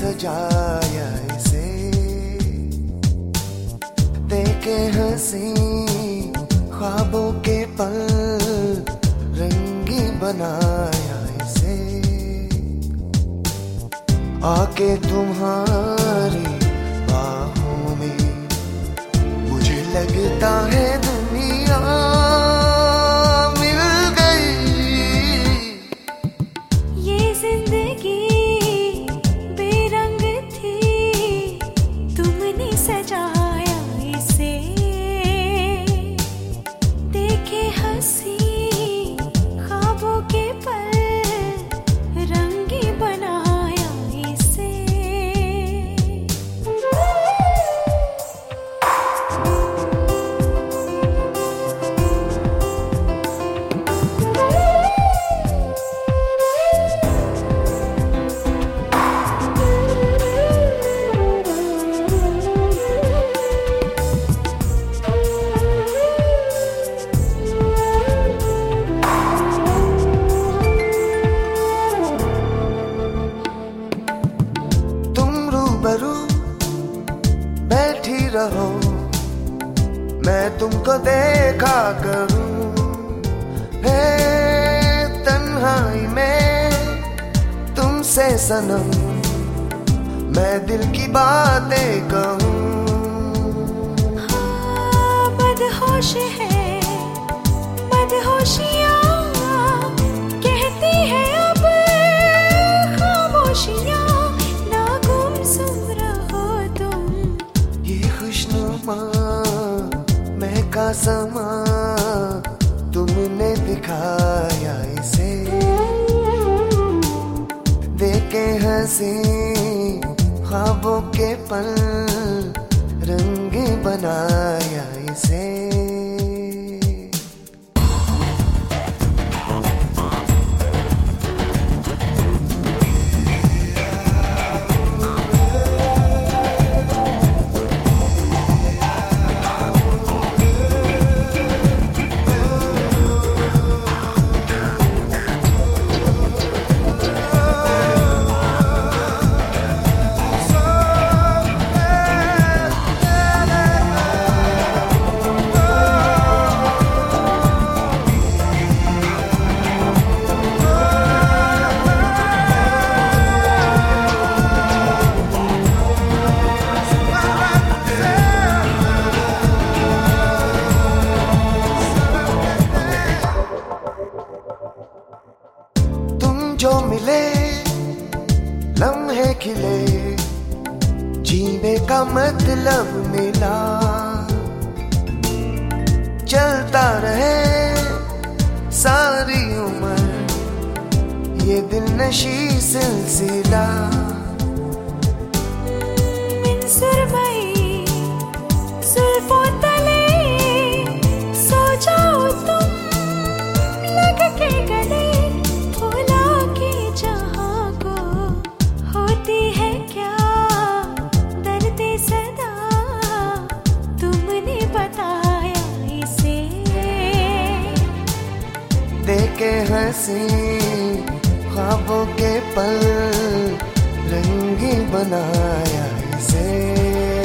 सजाया इसे, देखे हंसी ख्वाबों के पल, रंगी बनाया इसे। आके तुम्हारी बाहों में मुझे लगता है दुनिया मिल गई। ये जिंदगी बेरंग थी, तुमने सजाया इसे, देखे हंसी ख्वाबों के पल, रंगी बनाया इसे। रूबरू बैठी रहो, मैं तुमको देखा करूं, है तन्हाई में तुमसे सनम, मैं दिल की बातें कहूं। हाँ, मदहोश है मदहोशियाँ, कहती है अब खामोशियाँ, महका समा तुमने दिखाया इसे, देखे हंसी ख्वाबों के पल, रंगी बनाया इसे। जो मिले लम्हे खिले, जीने का मतलब मिला, चलता रहे सारी उम्र ये दिल नशी सिलसिला। सुरमई जुल्फों तले सो जाओ तुम, लग के गले देखे हंसी ख्वाबों के पल, रंगी बनाया इसे।